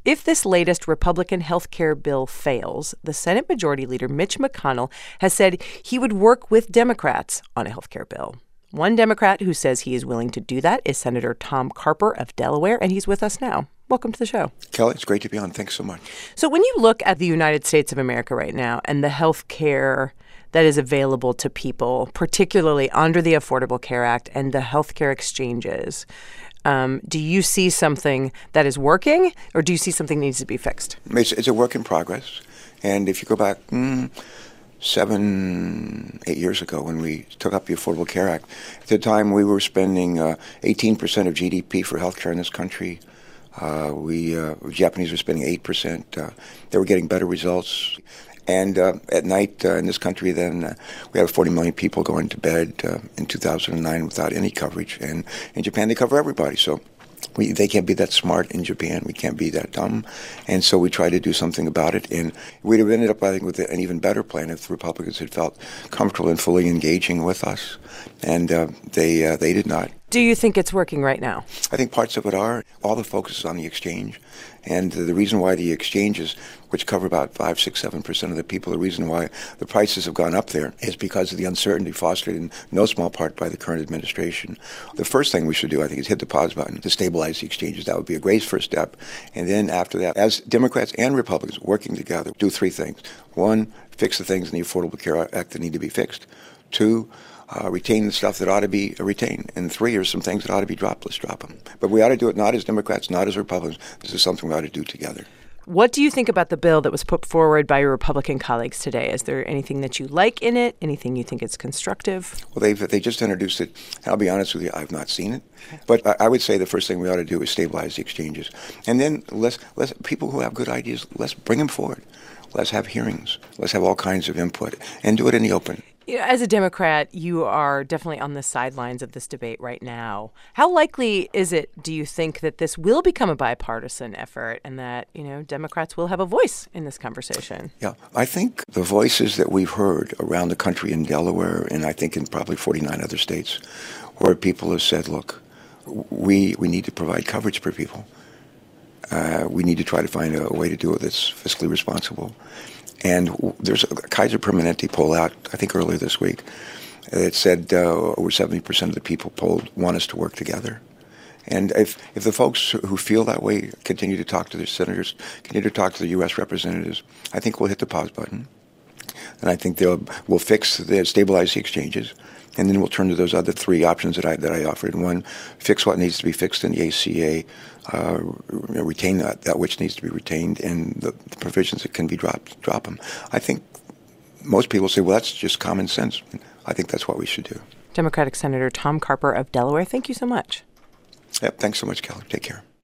If this latest Republican health care bill fails, the Senate Majority Leader Mitch McConnell has said he would work with Democrats on a health care bill. One Democrat who says he is willing to do that is Senator Tom Carper of Delaware, and he's with us now. Welcome to the show. Kelly, it's great to be on. Thanks so much. So when you look at the United States of America right now and the health care that is available to people, particularly under the Affordable Care Act and the health care exchanges, do you see something that is working, or do you see something that needs to be fixed? It's a work in progress. And if you go back 7, 8 years ago when we took up the Affordable Care Act, at the time we were spending 18% of GDP for healthcare in this country. Japanese were spending 8%. They were getting better results. And at night in this country, then we had 40 million people going to bed in 2009 without any coverage. And in Japan, they cover everybody. So they can't be that smart in Japan. We can't be that dumb. And so we tried to do something about it. And we'd have ended up, I think, with an even better plan if the Republicans had felt comfortable in fully engaging with us. And they did not. Do you think it's working right now? I think parts of it are. All the focus is on the exchange. And the reason why the exchanges, which cover about 5, 6, 7% of the people, the reason why the prices have gone up there is because of the uncertainty fostered in no small part by the current administration. The first thing we should do, I think, is hit the pause button to stabilize the exchanges. That would be a great first step. And then after that, as Democrats and Republicans working together, do 3 things. 1, fix the things in the Affordable Care Act that need to be fixed. 2, retain the stuff that ought to be retained. And 3, are some things that ought to be dropped. Let's drop them. But we ought to do it not as Democrats, not as Republicans. This is something we ought to do together. What do you think about the bill that was put forward by your Republican colleagues today? Is there anything that you like in it? Anything you think is constructive? Well, they just introduced it. I'll be honest with you, I've not seen it. But I would say the first thing we ought to do is stabilize the exchanges. And then let's people who have good ideas, let's bring them forward. Let's have hearings. Let's have all kinds of input and do it in the open. You know, as a Democrat, you are definitely on the sidelines of this debate right now. How likely is it, do you think, that this will become a bipartisan effort and that, Democrats will have a voice in this conversation? Yeah, I think the voices that we've heard around the country in Delaware and I think in probably 49 other states where people have said, look, we need to provide coverage for people. We need to try to find a way to do it that's fiscally responsible. And there's a Kaiser Permanente poll out, I think earlier this week, that said over 70% of the people polled want us to work together. And if the folks who feel that way continue to talk to their senators, continue to talk to the U.S. representatives, I think we'll hit the pause button. And I think we'll stabilize the exchanges. And then we'll turn to those other 3 options that I offered. 1, fix what needs to be fixed in the ACA, retain that which needs to be retained, and the provisions that can be dropped, drop them. I think most people say, well, that's just common sense. I think that's what we should do. Democratic Senator Tom Carper of Delaware, thank you so much. Yep, thanks so much, Kelly. Take care.